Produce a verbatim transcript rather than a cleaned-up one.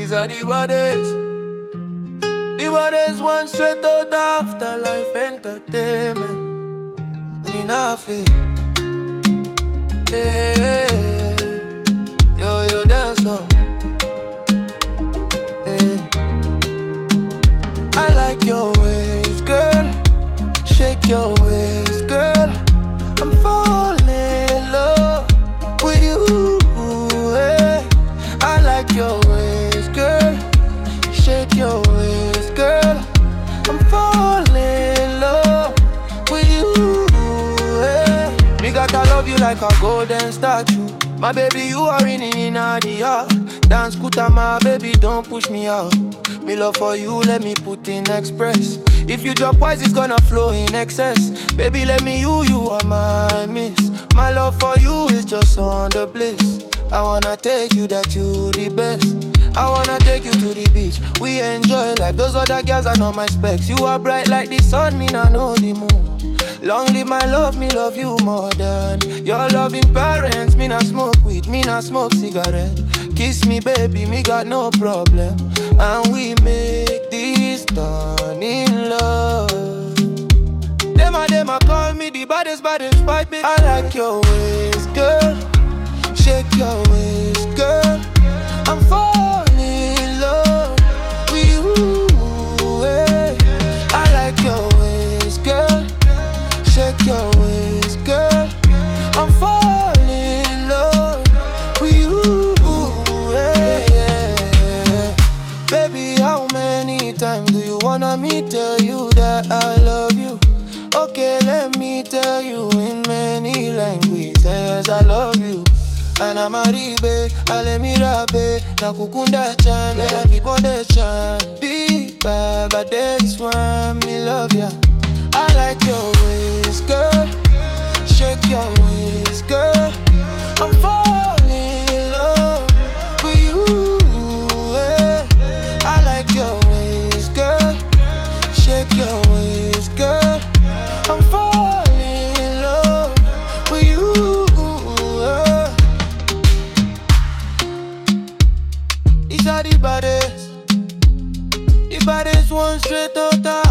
These are the bodies. The bodies one straight out Afterlife Entertainment. Enough it. Yeah. Yo, yo, dance on. Yeah. I like your ways, girl. Shake your waist, girl. I'm falling in love with you. Hey. I like your waist, girl. Shake your waist, girl. I'm falling in love with you. Hey. Me gotta love you like a golden statue. My baby, you are in in the heart. Dance kuta, my baby, don't push me out. Me love for you, let me put in express. If you drop wise, it's gonna flow in excess. Baby, let me you, you are my miss. My love for you is just on the bliss. I wanna take you that you the best. I wanna take you to the beach. We enjoy life, those other girls are not my specs. You are bright like the sun, me I know the moon. Long live my love, me love you more than your loving parents. Me not smoke weed, me not smoke cigarette. Kiss me baby, me got no problem. And we make this done in love. Them a them a call me the baddest, baddest fight me. I like your waist, girl. Shake your waist, girl. I'm falling in love with you. Hey. I like your waist, girl. Shake your waist, girl. I'm falling in love with you. Hey, yeah. Baby, how many times do you wanna me tell you that I love you? Okay, let me tell you in many languages I love you. And I'm a ribe, ale mi rabe. Na kukunda chan, let her keep on the chan. Big bag, but this one, me love ya. I like your waist, girl. Shake your waist, girl. I'm falling in love with you. Yeah. I like your waist, girl. Shake your waist, girl. I'm falling in love with you. Yeah. These are the baddest. The baddest one straight out.